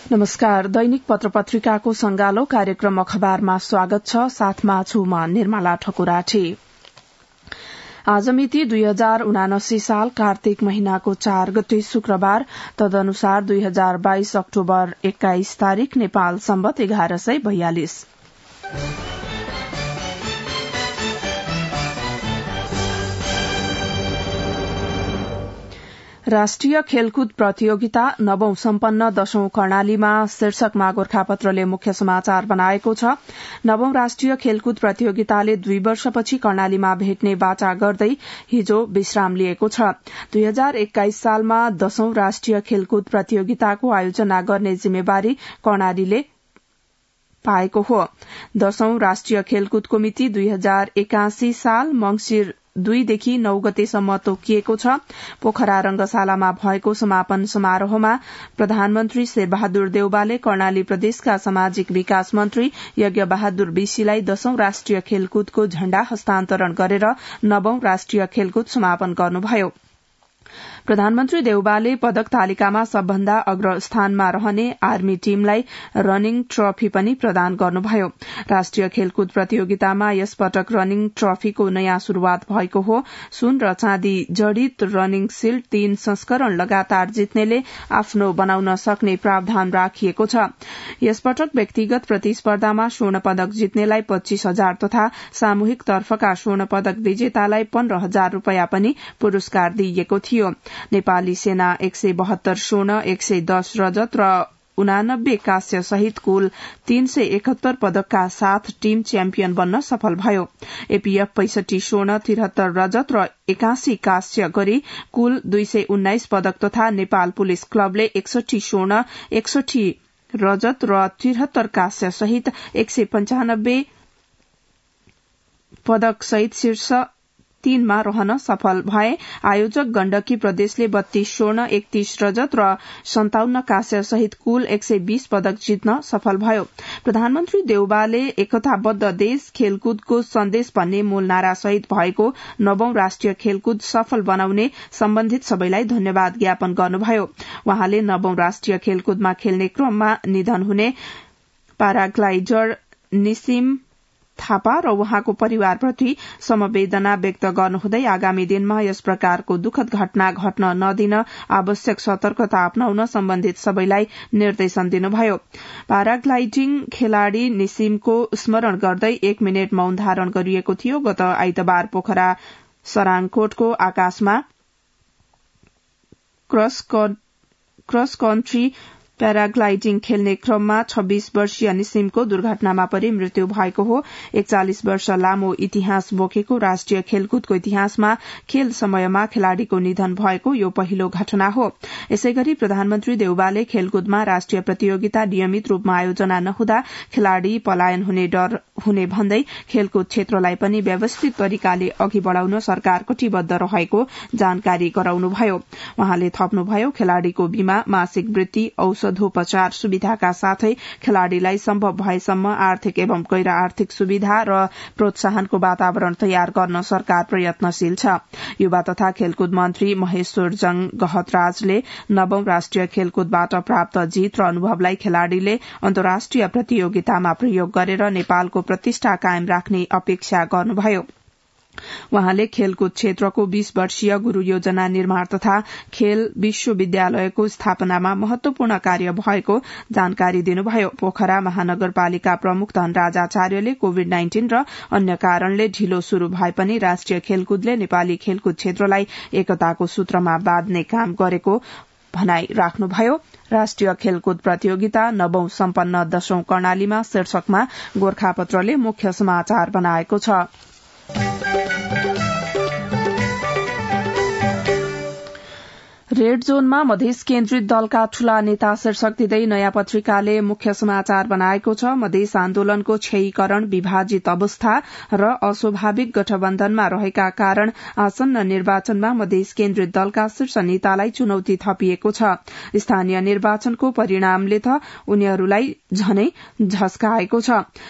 नमस्कार। दैनिक पत्र-पत्रिकाको संगालो कार्यक्रम अखबारमा स्वागत छ। साथमा छु म निर्मला ठकुराठी। आज मिति 2079 साल कार्तिक महिनाको 4 गते शुक्रबार, तदनुसार 2022 अक्टोबर 21 तारिक नेपाल सम्वत 1142। राष्ट्रिय खेलकुद प्रतियोगिता नवौं सम्पन्न 10औं कर्णालीमा शीर्षकमा गोरखापत्रले मुख्य समाचार बनाएको छ। नवौं राष्ट्रिय खेलकुद प्रतियोगिताले 2 वर्षपछि कर्णालीमा भेट्ने बाचा गर्दै हिजो विश्राम लिएको छ। 2021 सालमा 10औं राष्ट्रिय खेलकुद प्रतियोगिताको आयोजना गर्ने जिम्मेवारी कर्णालीले पाएको हो। 10औं राष्ट्रिय खेलकुदको मिति 2081 साल मंगिर 2 देखि 9 गतेसम्म तोकिएको छ। पोखरा रंगशालामा भएको समापन समारोहमा प्रधानमन्त्री शेरबहादुर देउवाले कर्णाली प्रदेशका सामाजिक विकास मन्त्री यज्ञ बहादुर विशीलाई 10औं राष्ट्रिय खेलकुदको झण्डा हस्तान्तरण गरेर नवौं राष्ट्रिय खेलकुद समापन गर्नुभयो। प्रधानमन्त्री देउवाले पदक तालिकामा सबभन्दा अग्रस्थानमा रहने आर्मी टीमलाई रनिङ ट्रफी पनि प्रदान गर्नुभयो। राष्ट्रिय खेलकुद प्रतियोगितामा यस पटक रनिङ ट्रफीको नयाँ शुरूआत भएको हो। सुन र चाँदी जडित रनिङ सिल्ड 3 संस्करण लगातार जित्नेले आफ्नो बनाउन सक्ने प्रावधान राखिएको छ। यस पटक व्यक्तिगत प्रतिस्पर्धामा स्वर्ण पदक जित्नेलाई 25,000 तथा सामूहिक तर्फका स्वर्ण पदक विजेतालाई 15,000 रूपियाँ पनि पुरस्कार दिइएको थियो। नेपाली सेना 172 स्वर्ण, 110 रजत र 89 कांस्य सहित कुल 371 पदकका साथ टीम च्याम्पियन बन्न सफल भयो। एपीएफ 65 स्वर्ण, 73 रजत र 81 कांस्य गरी कुल 219 पदक तथा नेपाल पुलिस क्लबले 61 स्वर्ण, 61 रजत र 73 कांस्य सहित 195 पदक सहित शीर्ष 3 मा रहन सफल भए। आयोजक गण्डकी प्रदेशले 32 स्वर्ण, 31 रजत र 57 कांस्य सहित कुल 120 पदक जित्न सफल भयो। प्रधानमन्त्री देउवाले एकताबद्ध देश खेलकुदको सन्देश भन्ने मूल नारा सहित भएको नवौं राष्ट्रिय खेलकुद सफल बनाउने सम्बन्धित सबैलाई धन्यवाद ज्ञापन गर्नुभयो। वहाँले नवौं राष्ट्रिय खेलकुदमा खेल्ने क्रममा निधन हुने प्याराग्लाइडर निसिम थापा र उहाँको परिवारप्रति समवेदना व्यक्त गर्नुहुँदै आगामी दिनमा यस प्रकारको दुखद घटना घट्न नदिन आवश्यक सतर्कता अपनाउन सम्बन्धित सबैलाई निर्देशन दिनुभयो। प्याराग्लाइडिङ खेलाड़ी निसिमको स्मरण गर्दै 1 मिनट मौन धारण गरिएको थियो। गत आइतबार पोखरा सराङकोटको आकाशमा क्रस कन्ट्री प्याराग्लाइडिङ खेल्ने क्रममा 26 वर्षीय निसिमको दुर्घटनामा परि मृत्यु भएको हो। 41 वर्ष लामो इतिहास बोकेको राष्ट्रिय खेलकुदको इतिहासमा खेल समयमा खेलाड़ीको निधन भएको यो पहिलो घटना हो। यसैगरी प्रधानमन्त्री देउवाले खेलकुदमा राष्ट्रिय प्रतियोगिता नियमित रूपमा आयोजना नहुँदा खेलाड़ी पलायन हुने डर हुने भन्दै खेलकुद क्षेत्रलाई पनि व्यवस्थित तरिकाले अघि बढ़ाउन सरकार कटिबद्ध रहेको जानकारी गराउनुभयो। वहाँले थप्नुभयो, खेलाड़ीको बीमा, मासिक वृत्ति, औषधोपचार सुविधाका साथै खेलाड़ीलाई सम्भव भएसम्म आर्थिक एवं गैर आर्थिक सुविधा र प्रोत्साहनको वातावरण तयार गर्न सरकार प्रयत्नशील छ। युवा तथा खेलकुद मन्त्री महेश्वर जंग गहतराजले नवौं राष्ट्रिय खेलकुदबाट प्राप्त जीत र अनुभवलाई खेलाड़ीले अन्तर्राष्ट्रिय प्रतियोगितामा प्रयोग गरेर नेपालको प्रतिष्ठा कायम राख्ने अपेक्षा गर्नुभयो। वहाँले खेलकुद क्षेत्रको 20 वर्षीय गुरू योजना निर्माण तथा खेल विश्वविद्यालयको स्थापनामा महत्वपूर्ण कार्य भएको जानकारी दिनुभयो। पोखरा महानगरपालिका प्रमुख धनराज आचार्यले कोविड-19 र अन्य कारणले ढिलो शुरू भए पनि राष्ट्रिय खेलकुदले नेपाली खेलकुद क्षेत्रलाई एकताको सूत्रमा बाँध्ने काम गरेको भनाई राख्नुभयो। राष्ट्रिय खेलकुद प्रतियोगिता नवौं सम्पन्न 10औं कर्णालीमा शीर्षकमा गोरखापत्रले मुख्य समाचार बनाएको छ। रेड जोनमा मधेस केन्द्रित दलका ठूला नेता शीर्षक दिँदै नयाँ पत्रिकाले मुख्य समाचार बनाएको छ। मधेस आन्दोलनको क्षयीकरण, विभाजित अवस्था र अस्वाभाविक गठबन्धनमा रहेका कारण आसन्न निर्वाचनमा मधेस केन्द्रित दलका शीर्ष नेतालाई चुनौती थपिएको छ। स्थानीय निर्वाचनको परिणामले त उनीहरूलाई झनै झस्काएको छ।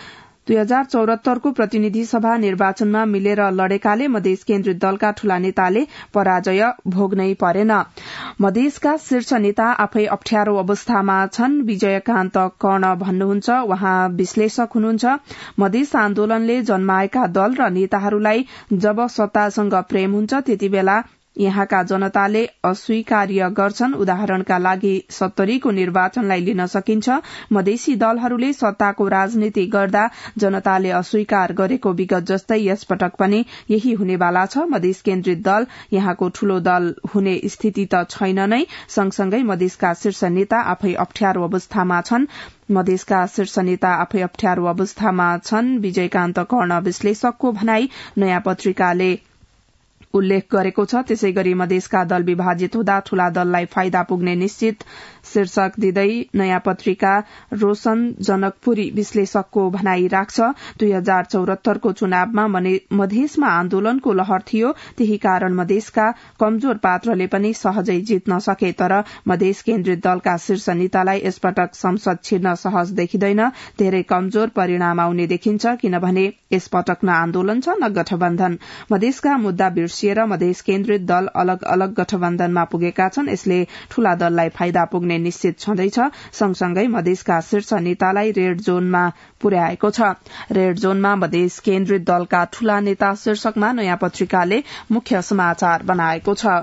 2074 को प्रतिनिधि सभा निर्वाचनमा मिलेर लडेकाले मधेस केन्द्रित दलका ठूला नेताले पराजय भोग्नै परेन। मधेसका शीर्ष नेता आफै अप्ठ्यारो अवस्थामा छन्, विजयकान्त कर्ण भन्नुहुन्छ। उहाँ विश्लेषक हुनुहुन्छ। मधेस आन्दोलनले जन्माएका दल र नेताहरूलाई जब सत्तासँग प्रेम हुन्छ त्यति बेला यहाँका जनताले अस्वीकार्य गर्छन्। उदाहरणका लागि 70 को निर्वाचनलाई लिन सकिन्छ। मधेसी दलहरूले सत्ताको राजनीति गर्दा जनताले अस्वीकार गरेको विगत जस्तै यस पटक पनि यही हुनेवाला छ। मधेस केन्द्रित दल यहाँको ठूलो दल हुने स्थिति त छैन नै। सँगसँगै मधेसका शीर्ष नेता आफै अप्ठ्यारो अवस्थामा छन्। मधेसका शीर्ष नेता आफै अप्ठ्यारो अवस्थामा छन्, विजयकान्त कर्ण विश्लेषकको भनाई नयाँ पत्रिकाले उल्लेख गरेको छ। त्यसै गरी मधेसका दल विभाजित हुँदा ठूला दललाई फाइदा पुग्ने निश्चित शीर्षक दिँदै नयाँ पत्रिका रोशन जनकपुरी विश्लेषकको भनाई राख्छ। 2074 को चुनावमा मधेसमा आन्दोलनको लहर थियो, त्यही कारण मधेसका कमजोर पात्रले पनि सहजै जित्न सके। तर मधेस केन्द्रित दलका शीर्ष नेतालाई यसपटक संसद छिर्न सहज देखिँदैन। धेरै कमजोर परिणाम आउने देखिन्छ, किनभने यसपटक न आन्दोलन छ न गठबन्धन। मधेसका मुद्दा बिर्सिएर मधेस केन्द्रित दल अलग अलग गठबन्धनमा पुगेका छन्। यसले ठूला दललाई फाइदा पुग्ने निश्चित छँदैछ। सँगसँगै मधेसका शीर्ष नेतालाई रेड जोनमा पुर्याएको छ। रेड जोनमा मधेस केन्द्रित दलका ठूला नेता शीर्षकमा नयाँ पत्रिकाले मुख्य समाचार बनाएको छ।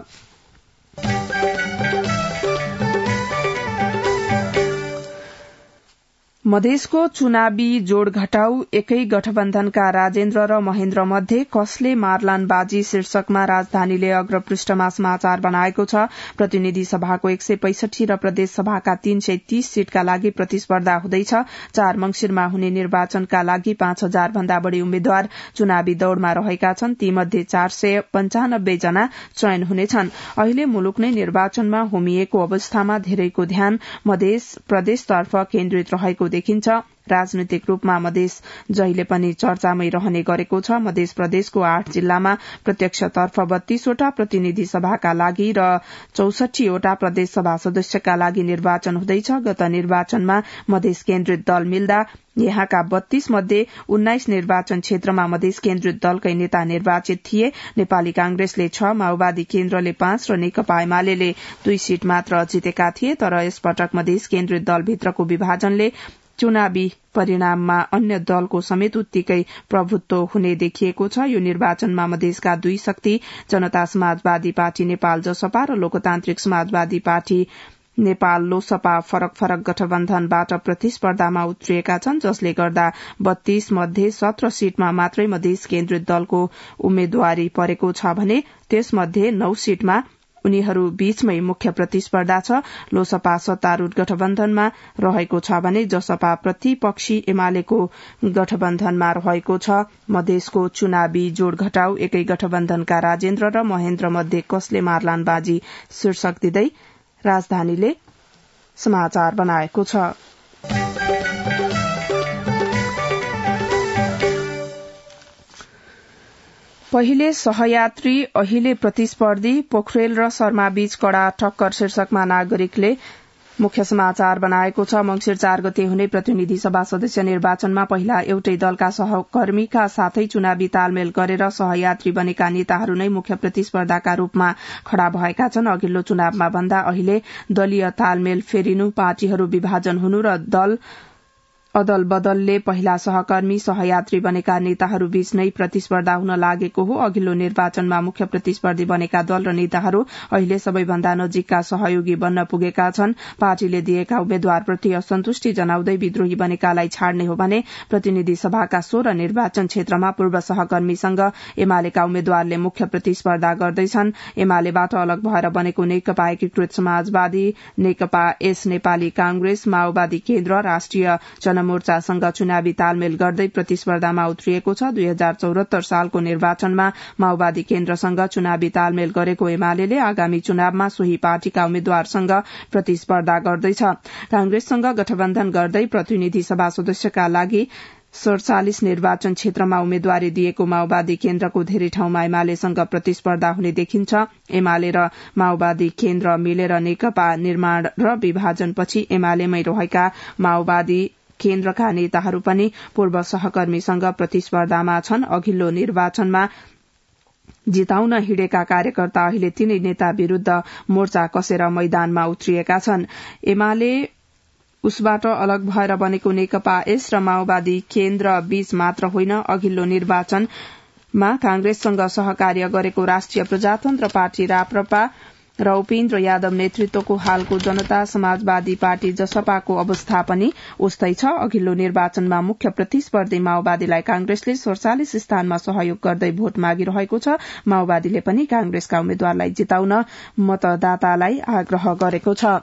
मधेसको चुनावी जोड़ घटाउ, एकै गठबन्धनका राजेन्द्र र महेन्द्र मध्ये कसले मार्लान बाजी शीर्षकमा राजधानीले अग्रपृष्ठमा समाचार बनाएको छ। प्रतिनिधि सभाको 165 र प्रदेश सभाका 330 सीटका लागि प्रतिस्पर्धा हुँदैछ। 4 मंसिरमा हुने निर्वाचनका लागि 5000 भन्दा बढ़ी उम्मेद्वार चुनावी दौड़मा रहेका छन्। तीमध्ये 495 जना चयन हुनेछन्। अहिले मुलुक नै निर्वाचनमा होमिएको अवस्थामा धेरैको ध्यान मधेस प्रदेशतर्फ केन्द्रित रहेको देखिन्छ। राजनीतिक रूपमा मधेस जहिले पनि चर्चामै रहने गरेको छ। मधेस प्रदेशको 8 जिल्लामा प्रत्यक्षतर्फ 32 वटा प्रतिनिधि सभाका लागि र 64 वटा प्रदेश सभा सदस्यका लागि निर्वाचन हुँदैछ। गत निर्वाचनमा मधेस केन्द्रित दल मिल्दा यहाँका 32 मध्ये 19 निर्वाचन क्षेत्रमा मधेस केन्द्रित दलकै नेता निर्वाचित थिए। नेपाली कांग्रेसले 6, माओवादी केन्द्रले 5 र नेकपा एमाले 2 सीट मात्र जितेका थिए। तर यसपटक मधेस केन्द्रित दलभित्रको विभाजनले चुनावी परिणाममा अन्य दलको समेत उत्तिकै प्रभुत्व हुने देखिएको छ। यो निर्वाचनमा मधेसका 2 शक्ति जनता समाजवादी पार्टी नेपाल जसपा र लोकतान्त्रिक समाजवादी पार्टी नेपाल लोसपा फरक फरक गठबन्धनबाट प्रतिस्पर्धामा उत्रिएका छन्, जसले गर्दा 32 मध्ये 17 सीटमा मात्रै मधेस केन्द्रित दलको उम्मेद्वारी परेको छ भने त्यसमध्ये 9 सीटमा उनीहरू बीचमै मुख्य प्रतिस्पर्धा छ। लोसपा सत्तारूढ़ गठबन्धनमा रहेको छ भने जसपा प्रतिपक्षी एमालेको गठबन्धनमा रहेको छ। मधेसको चुनावी जोड़ घटाउ, एकै गठबन्धनका राजेन्द्र र महेन्द्र मध्ये कसले मार्लान बाजी शीर्षक दिँदै राजधानीले समाचार बनाएको छ। पहिले सहयात्री अहिले प्रतिस्पर्धी, पोखरेल र शर्मा बीच कड़ा टक्कर शीर्षकमा नागरिकले मुख्य समाचार बनाएको छ। मंसिर 4 गते हुने प्रतिनिधि सभा सदस्य निर्वाचनमा पहिला एउटै दलका सहकर्मीका साथै चुनावी तालमेल गरेर सहयात्री बनेका नेताहरू नै मुख्य प्रतिस्पर्धाका रूपमा खड़ा भएका छन्। अघिल्लो चुनावमा भन्दा अहिले दलीय तालमेल फेरिनु, पार्टीहरू विभाजन हुनु र दल अदल बदलले पहिला सहकर्मी सहयात्री बनेका नेताहरू बीच नै प्रतिस्पर्धा हुन लागेको हो। अघिल्लो निर्वाचनमा मुख्य प्रतिस्पर्धी बनेका दल र नेताहरू अहिले सबैभन्दा नजिकका सहयोगी बन्न पुगेका छन्। पार्टीले दिएका उम्मेद्वारप्रति असन्तुष्टि जनाउँदै विद्रोही बनेकालाई छाड्ने हो भने प्रतिनिधि सभाका 16 निर्वाचन क्षेत्रमा पूर्व सहकर्मीसँग एमालेका उम्मेद्वारले मुख्य प्रतिस्पर्धा गर्दैछन्। एमालेबाट अलग भएर बनेको नेकपा एकीकृत समाजवादी, नेकपा एस नेपाली कांग्रेस, माओवादी केन्द्र, राष्ट्रिय जनमोर्चासँग चुनावी तालमेल गर्दै प्रतिस्पर्धामा उत्रिएको छ। 2074 सालको निर्वाचनमा माओवादी केन्द्रसँग चुनावी तालमेल गरेको एमालेले आगामी चुनावमा सोही पार्टीका उम्मेद्वारसँग प्रतिस्पर्धा गर्दैछ। कांग्रेससँग गठबन्धन गर्दै प्रतिनिधि सभा सदस्यका लागि 47 निर्वाचन क्षेत्रमा उम्मेद्वारी दिएको माओवादी केन्द्रको धेरै ठाउँमा एमालेसँग प्रतिस्पर्धा हुने देखिन्छ। एमाले र माओवादी केन्द्र मिलेर नेकपा निर्माण र विभाजनपछि एमालेमै रहेका माओवादी केन्द्रका नेताहरू पनि पूर्व सहकर्मीसँग प्रतिस्पर्धामा छन्। अघिल्लो निर्वाचनमा जिताउन हिँडेका कार्यकर्ता अहिले तीनै नेता विरूद्ध मोर्चा कसेर मैदानमा उत्रिएका छन्। एमाले उसबाट अलग भएर बनेको नेकपा एस र माओवादी केन्द्र बीच मात्र होइन, अघिल्लो निर्वाचनमा कांग्रेससँग सहकार्य गरेको राष्ट्रिय प्रजातन्त्र पार्टी राप्रपा र उपेन्द्र यादव नेतृत्वको हालको जनता समाजवादी पार्टी जसपाको अवस्था पनि उस्तै छ। अघिल्लो निर्वाचनमा मुख्य प्रतिस्पर्धी माओवादीलाई कांग्रेसले 47 स्थानमा सहयोग गर्दै भोट मागिरहेको छ। माओवादीले पनि कांग्रेसका उम्मेद्वारलाई जिताउन मतदातालाई आग्रह गरेको छ।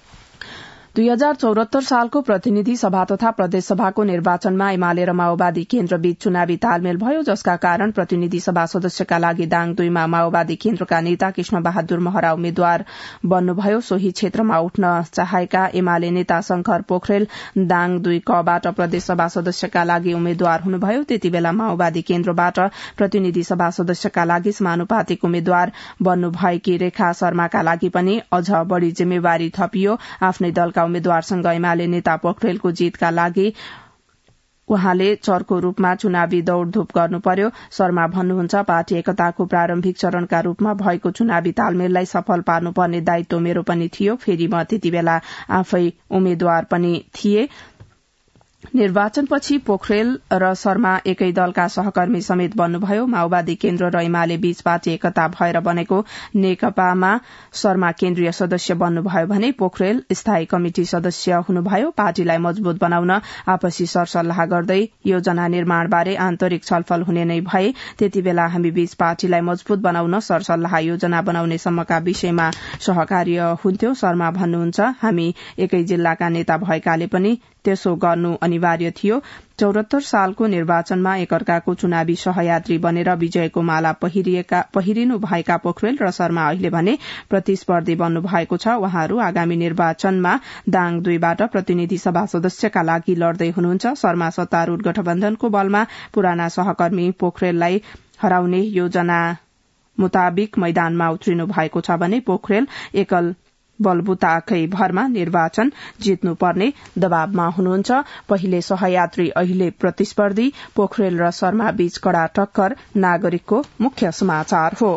2074 सालको प्रतिनिधि सभा तथा प्रदेशसभाको निर्वाचनमा एमाले र माओवादी केन्द्रबीच चुनावी तालमेल भयो, जसका कारण प्रतिनिधि सभा सदस्यका लागि दाङ 2 मा माओवादी केन्द्रका नेता कृष्ण बहादुर महरा उम्मेद्वार बन्नुभयो। सोही क्षेत्रमा उठ्न चाहेका एमाले नेता शंकर पोखरेल दाङ 2 कबाट प्रदेशसभा सदस्यका लागि उम्मेद्वार हुनुभयो। त्यतिबेला माओवादी केन्द्रबाट प्रतिनिधि सभा सदस्यका लागि समानुपातिक उम्मेद्वार बन्नुभएकी रेखा शर्माका लागि पनि अझ बढ़ी जिम्मेवारी थपियो। आफ्नै दलका उम्मेद्वारसँग एमाले नेता पोखरेलको जितका लागि उहाँले चरको रूपमा चुनावी दौड़धूप गर्नु पर्यो। शर्मा भन्नुहुन्छ, पार्टी एकताको प्रारम्भिक चरणका रूपमा भएको चुनावी तालमेललाई सफल पार्नुपर्ने दायित्व मेरो पनि थियो। फेरि म त्यतिबेला आफै उम्मेद्वार पनि थिए। निर्वाचनपछि पोखरेल र शर्मा एकै दलका सहकर्मी समेत बन्नुभयो। माओवादी केन्द्र र एमाले बीच पार्टी एकता भएर बनेको नेकपामा शर्मा केन्द्रीय सदस्य बन्नुभयो भने पोखरेल स्थायी कमिटी सदस्य हुनुभयो। पार्टीलाई मजबूत बनाउन आपसी सरसल्लाह गर्दै योजना निर्माणबारे आन्तरिक छलफल हुने नै भए। त्यतिबेला हामी बीच पार्टीलाई मजबूत बनाउन सरसल्लाह योजना बनाउने सम्मका विषयमा सहकार्य हुन्थ्यो। शर्मा भन्नुहुन्छ, हामी एकै जिल्लाका नेता भएकाले पनि त्यसो गर्नु अनिवार्य थियो। 74 सालको निर्वाचनमा एकअर्काको चुनावी सहयात्री बनेर विजयको माला पहिरिनु भएका पोखरेल र शर्मा अहिले भने प्रतिस्पर्धी बन्नु भएको छ। उहाँहरू आगामी निर्वाचनमा दाङ 2 बाट प्रतिनिधि सभा सदस्यका लागि लड्दै हुनुहुन्छ। शर्मा सत्तारूढ़ गठबन्धनको बलमा पुराना सहकर्मी पोखरेललाई हराउने योजना मुताबिक मैदानमा उत्रिनु भएको छ भने पोखरेल एकल बलबुताकै भरमा निर्वाचन जित्नुपर्ने दबावमा हुनुहुन्छ। पहिले सहयात्री अहिले प्रतिस्पर्धी, पोखरेल र शर्मा बीच कड़ा टक्कर नागरिकको मुख्य समाचार हो।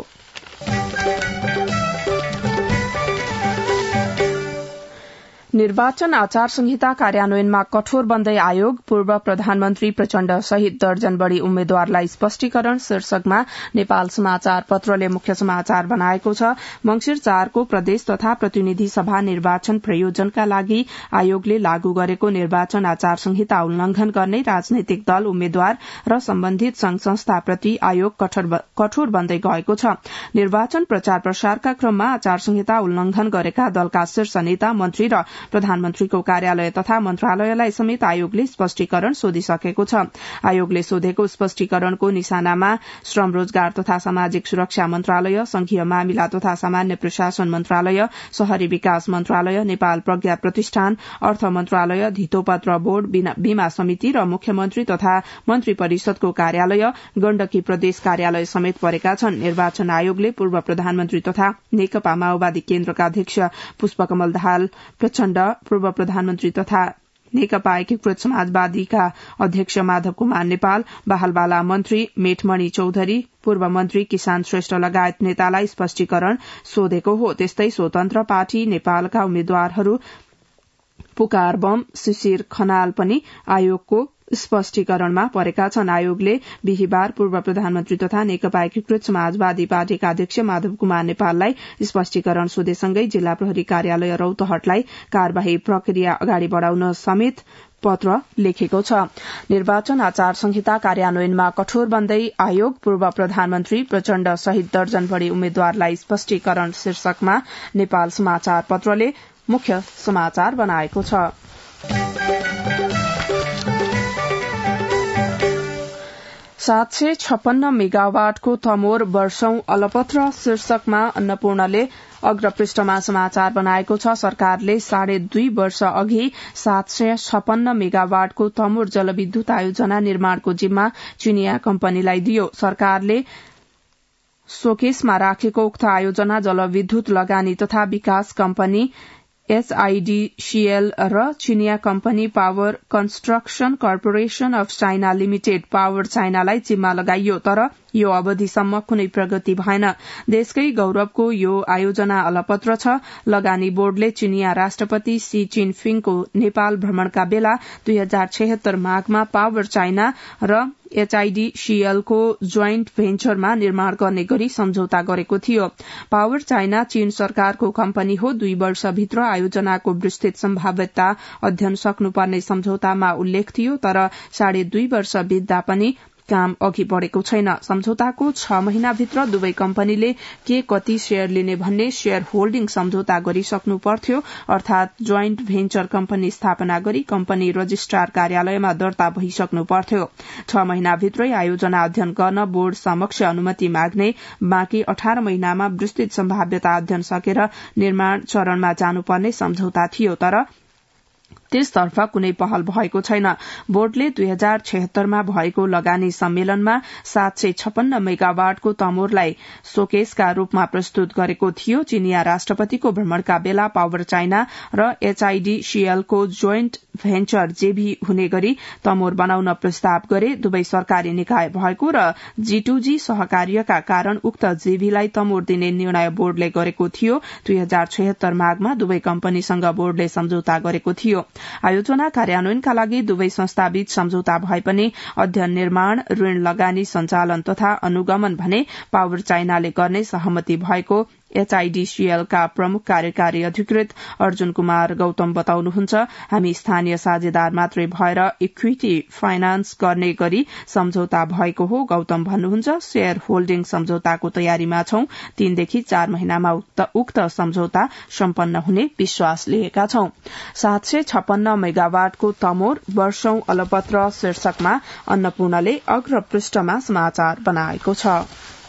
निर्वाचन आचार संहिता कार्यान्वयनमा कठोर बन्दै आयोग, पूर्व प्रधानमन्त्री प्रचण्ड सहित दर्जन बढ़ी उम्मेद्वारलाई स्पष्टीकरण शीर्षकमा नेपाल समाचार पत्रले मुख्य समाचार बनाएको छ। मंगिर 4 को प्रदेश तथा प्रतिनिधि सभा निर्वाचन प्रयोजनका लागि आयोगले लागू गरेको निर्वाचन आचार संहिता उल्लंघन गर्ने राजनैतिक दल, उम्मेद्वार र सम्बन्धित संघ संस्थाप्रति आयोग कठोर बन्दै गएको छ। निर्वाचन प्रचार प्रसारका क्रममा आचार संहिता उल्लंघन गरेका दलका शीर्ष नेता, मन्त्री र प्रधानमन्त्रीको कार्यालय तथा मन्त्रालयलाई समेत आयोगले स्पष्टीकरण सोधिसकेको छ। आयोगले सोधेको स्पष्टीकरणको निशानामा श्रम रोजगार तथा सामाजिक सुरक्षा मन्त्रालय, संघीय मामिला तथा सामान्य प्रशासन मन्त्रालय, शहरी विकास मन्त्रालय, नेपाल प्रज्ञा प्रतिष्ठान, अर्थ मन्त्रालय, धितोपत्र बोर्ड, बीमा समिति र मुख्यमन्त्री तथा मन्त्री परिषदको कार्यालय, गण्डकी प्रदेश कार्यालय समेत परेका छन्। निर्वाचन आयोगले पूर्व प्रधानमन्त्री तथा नेकपा माओवादी केन्द्रका अध्यक्ष पुष्पकमल दाहाल प्रचण्ड, पूर्व प्रधानमन्त्री तथा नेकपा एकीकृत समाजवादीका अध्यक्ष माधव कुमार नेपाल, बाहलवाला मन्त्री मेठमणि चौधरी, पूर्व मन्त्री किसान श्रेष्ठ लगायत नेतालाई स्पष्टीकरण सोधेको हो। त्यस्तै स्वतन्त्र पार्टी नेपालका उम्मेद्वारहरू पुकार बम, शिशिर खनाल पनि आयोगको स्पष्टीकरणमा परेका छन्। आयोगले बिहिबार पूर्व प्रधानमन्त्री तथा नेकपा एकीकृत समाजवादी पार्टीका अध्यक्ष माधव कुमार नेपाललाई स्पष्टीकरण सोधेसँगै जिल्ला प्रहरी कार्यालय रौतहटलाई कार्यवाही प्रक्रिया अगाडि बढ़ाउन समेत पत्र लेखेको छ। निर्वाचन आचार संहिता कार्यान्वयनमा कठोर बन्दै आयोग, पूर्व प्रधानमन्त्री प्रचण्ड सहित दर्जन बढ़ी उम्मेद्वारलाई स्पष्टीकरण शीर्षकमा नेपाल समाचार पत्रले मुख्य समाचार बनाएको छ। 756 मेगावाटको तमोर वर्षौं अलपत्र शीर्षकमा अन्नपूर्णले अग्रपृष्ठमा समाचार बनाएको छ। सरकारले 2.5 वर्ष अघि 756 मेगावाटको तमोर जलविद्युत आयोजना निर्माणको जिम्मा चिनिया कम्पनीलाई दियो। सरकारले सोकेसमा राखेको उक्त आयोजना जलविद्युत लगानी तथा विकास कम्पनी एचआईडीसीएल र चिनिया company power construction corporation of China limited power चाइनालाई जिम्मा लगाइयो, तर यो अवधिसम्म कुनै प्रगति भएन। देशकै गौरवको यो आयोजना अलपत्र छ। लगानी बोर्डले चिनिया राष्ट्रपति सी चिनफिङको नेपाल भ्रमणका बेला 2076 माघमा पावर चाइना र एचआईडीसीएल को जोइन्ट भेन्चरमा निर्माण गर्ने गरी सम्झौता गरेको थियो। पावर चाइना चीन सरकारको कम्पनी हो। 2 वर्षभित्र आयोजनाको विस्तृत सम्भाव्यता अध्ययन सक्नुपर्ने सम्झौतामा उल्लेख थियो, तर 2.5 वर्ष बित्दा पनि काम अघि बढ़ेको छैन। सम्झौताको 6 महिनाभित्र दुवै कम्पनीले के कति शेयर लिने भन्ने शेयर होल्डिङ सम्झौता गरिसक्नु पर्थ्यो, अर्थात जोइन्ट भेन्चर कम्पनी स्थापना गरी कम्पनी रजिस्ट्रार कार्यालयमा दर्ता भइसक्नु पर्थ्यो। 6 महिनाभित्रै आयोजना अध्ययन गर्न बोर्ड समक्ष अनुमति माग्ने, बाँकी 18 महिनामा विस्तृत सम्भाव्यता अध्ययन सकेर निर्माण चरणमा जानुपर्ने सम्झौता थियो, तर त्यसतर्फ कुनै पहल भएको छैन। बोर्डले 2076 मा भएको लगानी सम्मेलनमा 756 मेगावाटको तमोरलाई शोकेसका रूपमा प्रस्तुत गरेको थियो। चिनिया राष्ट्रपतिको भ्रमणका बेला पावर चाइना र एचआईडीसीएल को जोइन्ट भेन्चर जेभी हुने गरी तमोर बनाउन प्रस्ताव गरे। दुवै सरकारी निकाय भएको र G2G सहकार्यका कारण उक्त जेभीलाई तमोर दिने निर्णय बोर्डले गरेको थियो। 2076 माघमा दुवै कम्पनीसँग बोर्डले सम्झौता गरेको थियो। आयोजना कार्यान्वयनका लागि दुवै संस्थाबीच सम्झौता भए पनि अध्ययन, निर्माण, ऋण, लगानी, सञ्चालन तथा अनुगमन भने पावर चाइनाले गर्ने सहमति भएको एचआईडीसीएल का प्रमुख कार्यकारी अधिकृत अर्जुन कुमार गौतम बताउनुहुन्छ। हामी स्थानीय साझेदार मात्रै भएर इक्विटी फाइनान्स गर्ने गरी सम्झौता भएको हो। गौतम भन्नुहुन्छ, शेयर होल्डिङ सम्झौताको तयारीमा छौं। 3 देखि 4 महिनामा उक्त सम्झौता सम्पन्न हुने विश्वास लिएका छौं। 756 मेगावाटको तमोर वर्षौं अलपत्र शीर्षकमा अन्नपूर्णले अग्रपृष्ठमा समाचार बनाएको छ।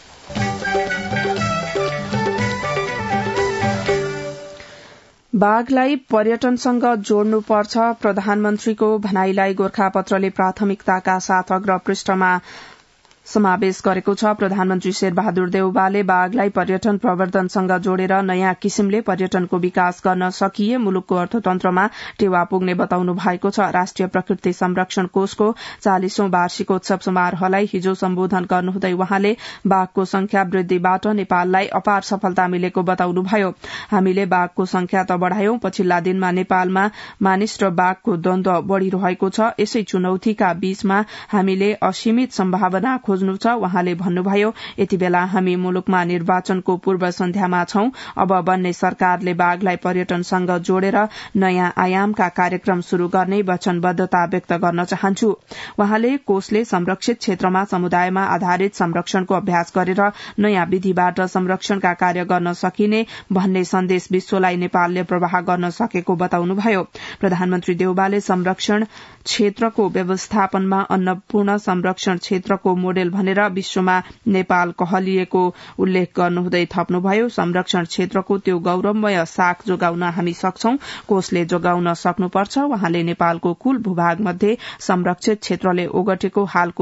बाघलाई पर्यटनसँग जोड्नुपर्छ, प्रधानमन्त्रीको भनाईलाई गोरखापत्रले प्राथमिकताका साथ अग्रपृष्ठमा समावेश गरेको छ। प्रधानमन्त्री शेरबहादुर देउवाले बाघलाई पर्यटन प्रवर्धनसँग जोडेर नयाँ किसिमले पर्यटनको विकास गर्न सकिए मुलुकको अर्थतन्त्रमा टेवा पुग्ने बताउनु भएको छ। राष्ट्रिय प्रकृति संरक्षण कोषको 40औं वार्षिकोत्सव समारोहलाई हिजो सम्बोधन गर्नुहुँदै वहाँले बाघको संख्या वृद्धिबाट नेपाललाई अपार सफलता मिलेको बताउनुभयो। हामीले बाघको संख्या त बढ़ायौं, पछिल्ला दिनमा नेपालमा मानिस र बाघको द्वन्द्व बढ़िरहेको छ। यसै चुनौतीका बीचमा हामीले असीमित सम्भावना खोज्नु छ। वहाँले भन्नुभयो, यति बेला हामी मुलुकमा निर्वाचनको पूर्व सन्ध्यामा छौं। अब बन्ने सरकारले बाघलाई पर्यटनसँग जोडेर नयाँ आयामका कार्यक्रम शुरू गर्ने वचनबद्धता व्यक्त गर्न चाहन्छु। वहाँले कोषले संरक्षित क्षेत्रमा समुदायमा आधारित संरक्षणको अभ्यास गरेर नयाँ विधिबाट संरक्षणका कार्य गर्न सकिने भन्ने सन्देश विश्वलाई नेपालले प्रवाह गर्न सकेको बताउनुभयो। प्रधानमन्त्री देउवाले संरक्षण क्षेत्रको व्यवस्थापनमा अन्नपूर्ण संरक्षण क्षेत्रको मोडेल भनेर विश्वमा नेपाल कहलिएको उल्लेख गर्नुहुँदै थप्नुभयो, संरक्षण क्षेत्रको त्यो गौरवमय साख जोगाउन हामी सक्छौं, कोषले जोगाउन सक्नुपर्छ। वहाँले नेपालको कुल भूभाग मध्ये संरक्षित क्षेत्रले ओगटेको हालको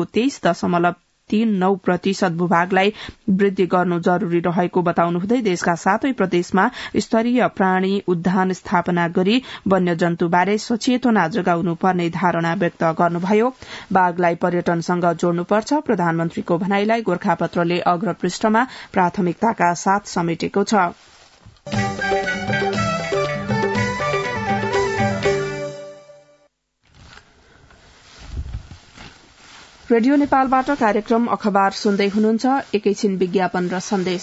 23.39% भूभागलाई वृद्धि गर्नु जरूरी रहेको बताउनुहुँदै देशका 7 प्रदेशमा स्तरीय प्राणी उद्यान स्थापना गरी वन्यजन्तुबारे सचेतना जगाउनु पर्ने धारणा व्यक्त गर्नुभयो। बाघलाई पर्यटनसँग जोड्नुपर्छ, प्रधानमन्त्रीको भनाईलाई गोरखापत्रले अग्रपृष्ठमा प्राथमिकताका साथ समेटेको छ। रेडियो नेपालबाट कार्यक्रम अखबार सुन्दै हुनुहुन्छ। एकैछिन विज्ञापन र सन्देश।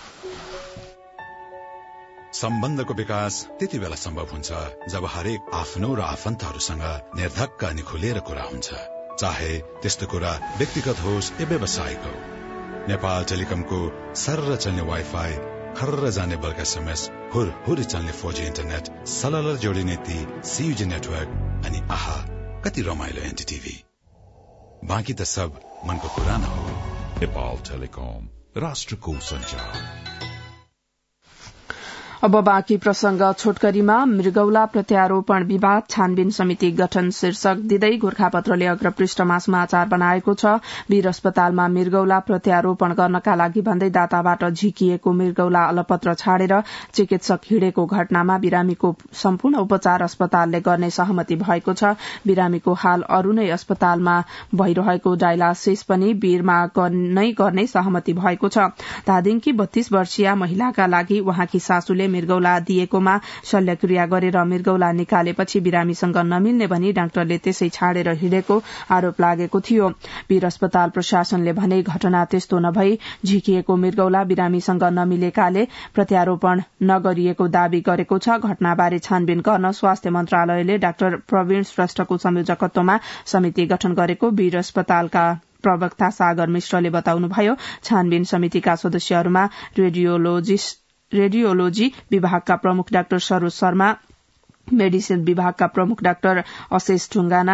सम्बन्धको विकास त्यति बेला सम्भव हुन्छ जब हरेक आफ्नो र आफन्तहरूसँग निर्धक्क अनि खुलेर कुरा हुन्छ, चाहे त्यस्तो कुरा व्यक्तिगत होस् या व्यावसायिक हो। नेपाल टेलिकमको सर्र चल्ने वाइफाई, खर्र जाने बल्क एसएमएस, हुरहुरी चल्ने 4G इन्टरनेट, सलल जोडिने ती CUG नेटवर्क अनि आहा कति रमाइलो एनटीटीभी। बाँकी त सब मनको कुरा न हो। नेपाल टेलिकम, राष्ट्रको सञ्चार। अब बाँकी प्रसंग छोटकरीमा मृगौला प्रत्यारोपण विवाद छानबिन समिति गठन शीर्षक दिँदै गोरखापत्रले अग्रपृष्ठमा समाचार बनाएको छ। वीर अस्पतालमा मृगौला प्रत्यारोपण गर्नका लागि भन्दै दाताबाट झिकिएको मृगौला अलपत्र छाडेर चिकित्सक हिँडेको घटनामा बिरामीको सम्पूर्ण उपचार अस्पतालले गर्ने सहमति भएको छ। बिरामीको हाल अरू नै अस्पतालमा भइरहेको डायलासिस पनि वीरमा नै गर्ने सहमति भएको छ। धादिङकी 32 वर्षीय महिलाका लागि उहाँकी सासूले मृगौला दिएकोमा शल्यक्रिया गरेर मृगौला निकालेपछि बिरामीसँग नमिल्ने भनी डाक्टरले त्यसै छाडेर हिँडेको आरोप लागेको थियो। वीर अस्पताल प्रशासनले भने घटना त्यस्तो नभई झिकिएको मृगौला बिरामीसँग नमिलेकाले प्रत्यारोपण नगरिएको दावी गरेको छ। घटनाबारे छानबिन गर्न स्वास्थ्य मन्त्रालयले डाक्टर प्रवीण श्रेष्ठको संयोजकत्वमा समिति गठन गरेको वीर अस्पतालका प्रवक्ता सागर मिश्रले बताउनुभयो। छानबिन समितिका सदस्यहरूमा रेडियोलोजी विभागका प्रमुख डाक्टर सरोज शर्मा, मेडिसिन विभागका प्रमुख डाक्टर अशेष ढुंगाना,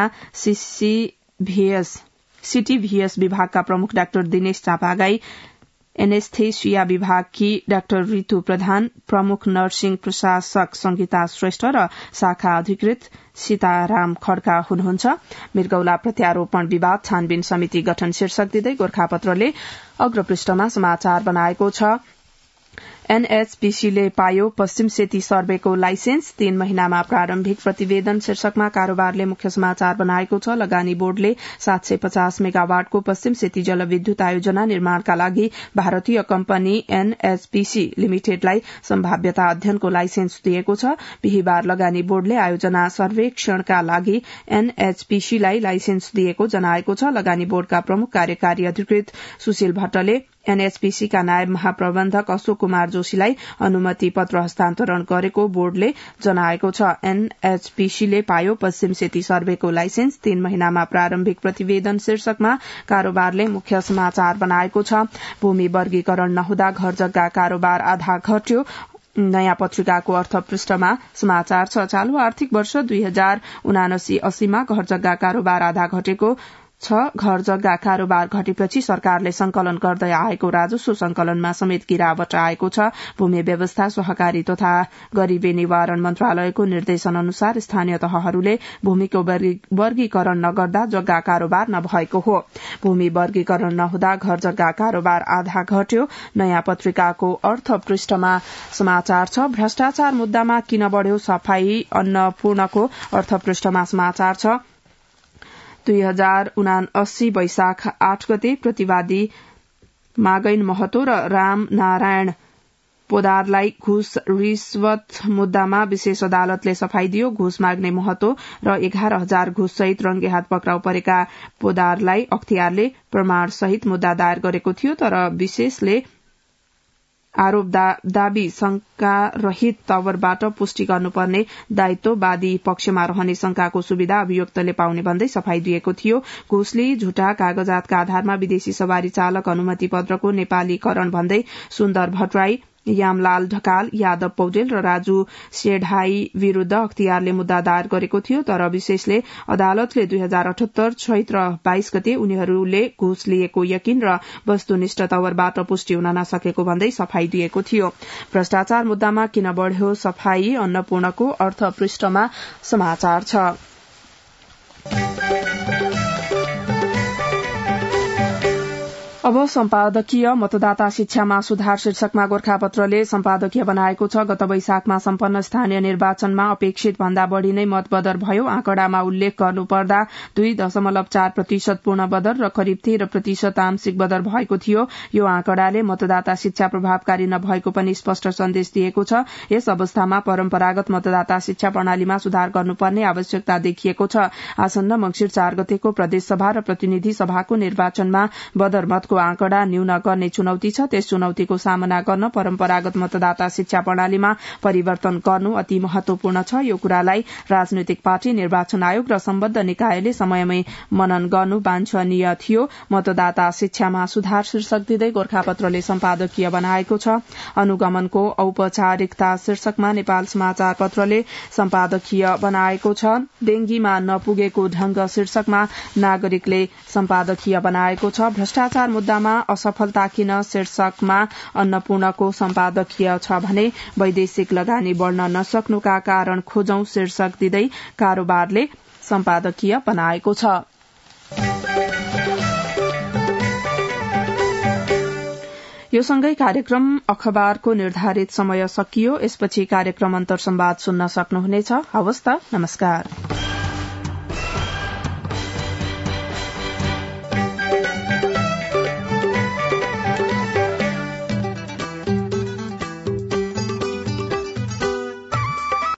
सीटीभीएस विभागका प्रमुख डाक्टर दिनेश चापागाई, एनेस्थेसिया विभागकी डाक्टर रितु प्रधान, प्रमुख नर्सिङ प्रशासक संगीता श्रेष्ठ र शाखा अधिकृत सीताराम खड्का हुनुहुन्छ। मृगौला प्रत्यारोपण विवाद छानबिन समिति गठन शीर्षक दिँदै गोरखापत्रले अग्रपृष्ठमा समाचार बनाएको छ। एनएचपीसीले पायो पश्चिम सेती सर्वेको लाइसेन्स 3 महिनामा प्रारम्भिक प्रतिवेदन शीर्षकमा कारोबारले मुख्य समाचार बनाएको छ। लगानी बोर्डले 750 मेगावाटको पश्चिम सेती जलविद्युत आयोजना निर्माणका लागि भारतीय कम्पनी एनएचपीसी लिमिटेडलाई सम्भाव्यता अध्ययनको लाइसेन्स दिएको छ। बिहिबार लगानी बोर्डले आयोजना सर्वेक्षणका लागि एनएचपीसीलाई लाइसेन्स दिएको जनाएको छ। लगानी बोर्डका प्रमुख कार्यकारी अधिकृत सुशील भट्टले एनएचपीसी का नायब महाप्रबन्धक अशोक कुमार जोशीलाई अनुमति पत्र हस्तान्तरण गरेको बोर्डले जनाएको छ। एनएचपीसीले पायो पश्चिम सेती सर्वेको लाइसेन्स 3 महिनामा प्रारम्भिक प्रतिवेदन शीर्षकमा कारोबारले मुख्य समाचार बनाएको छ। भूमि वर्गीकरण नहुँदा घर जग्गा कारोबार आधा घट्यो। नयाँ पत्रिकाको अर्थ पृष्ठमा समाचार छ। चालू आर्थिक वर्ष 2079-80मा घर जग्गा कारोबार आधा घटेको छ। घर जग्गा कारोबार घटेपछि सरकारले संकलन गर्दै आएको राजस्व संकलनमा समेत गिरावट आएको छ। भूमि व्यवस्था सहकारी तथा गरीबी निवारण मन्त्रालयको निर्देशन अनुसार स्थानीय तहहरूले भूमिको वर्गीकरण नगर्दा जग्गा कारोबार नभएको हो। भूमि वर्गीकरण नहुँदा घर जग्गा कारोबार आधा घट्यो। नयाँ पत्रिकाको अर्थ पृष्ठमा समाचार छ। भ्रष्टाचार मुद्दामा किन बढ़्यो सफाई अन्नपूर्णको अर्थ पृष्ठमा समाचार छ। 2079 वैशाख 8 गते प्रतिवादी मागैन महतो र राम नारायण पोदारलाई घुस रिश्वत मुद्दामा विशेष अदालतले सफाई दियो। घुस माग्ने महतो र 11,000 घुस सहित रंगे हात पक्राउ परेका पोदारलाई अख्तियारले प्रमाण सहित मुद्दा दायर गरेको थियो, तर विशेषले आरोप दाबी शंका रहित तवरबाट पुष्टि गर्नुपर्ने दायित्ववादी पक्षमा रहने शंकाको सुविधा अभियुक्तले पाउने भन्दै सफाई दिएको थियो। घुसले झुटा कागजातका आधारमा विदेशी सवारी चालक अनुमति पत्रको नेपालीकरण भन्दै सुन्दर भट्टराई, यामलाल ढकाल, यादव पौडेल र राजू सेढाई विरूद्ध अख्तियारले मुद्दा दायर गरेको थियो, तर विशेषले अदालतले 2078 चैत्र 22 गते उनीहरूले घुस लिएको यकिन र वस्तुनिष्ठ तवरबाट पुष्टि हुन नसकेको भन्दै सफाई दिएको थियो। भ्रष्टाचार मुद्दामा किन बढ़्यो सफाई अन्नपूर्णको अर्थ पृष्ठमा समाचार छ। अब सम्पादकीय मतदाता शिक्षामा सुधार शीर्षकमा गोरखापत्रले सम्पादकीय बनाएको छ। गत वैशाखमा सम्पन्न स्थानीय निर्वाचनमा अपेक्षित भन्दा बढ़ी नै मतबदर भयो। आँकडामा उल्लेख गर्नुपर्दा 2.4% पूर्ण बदर र करिब 13% आंशिक बदर भएको थियो। यो आँकडाले मतदाता शिक्षा प्रभावकारी नभएको पनि स्पष्ट सन्देश दिएको छ। यस अवस्थामा परम्परागत मतदाता शिक्षा प्रणालीमा सुधार गर्नुपर्ने आवश्यकता देखिएको छ। आसन्न मंसिर 4 गतेको प्रदेशसभा र प्रतिनिधि सभाको निर्वाचनमा बदर मतको आँकडा न्यून गर्ने चुनौती छ। त्यस चुनौतीको सामना गर्न परम्परागत मतदाता शिक्षा प्रणालीमा परिवर्तन गर्नु अति महत्वपूर्ण छ। यो कुरालाई राजनैतिक पार्टी, निर्वाचन आयोग र सम्बद्ध निकायले समयमै मनन गर्नु वाञ्छनीय थियो। मतदाता शिक्षामा सुधार शीर्षक दिँदै गोरखापत्रले सम्पादकीय बनाएको छ। अनुगमनको औपचारिकता शीर्षकमा नेपाल समाचार पत्रले सम्पादकीय बनाएको छ। डेंगीमा नपुगेको ढंग शीर्षकमा नागरिकले सम्पादकीय बनाएको छ। भ्रष्टाचार मुद्दामा असफलता किन शीर्षकमा अन्नपूर्णको सम्पादकीय छ भने वैदेशिक लगानी बढ़न नसक्नुका कारण खोजौं शीर्षक दिँदै कारोबारले सम्पादकीय बनाएको छ। यो सँगै कार्यक्रम अखबारको निर्धारित समय सकियो। यसपछि कार्यक्रम अन्तर संवाद सुन्न सक्नुहुनेछ। हवस् त, नमस्कार।